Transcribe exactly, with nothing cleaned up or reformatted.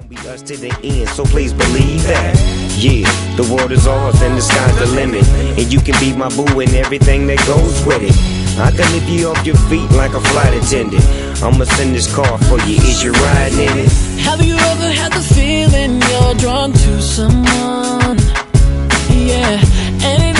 gon' be us to the end, so please believe that. Yeah, the world is ours and the sky's the limit, and you can be my boo and everything that goes with it. I can lift you off your feet like a flight attendant. I'ma send this car for you, is you riding in it? Have you ever had the feeling you're drawn to someone? Yeah, and it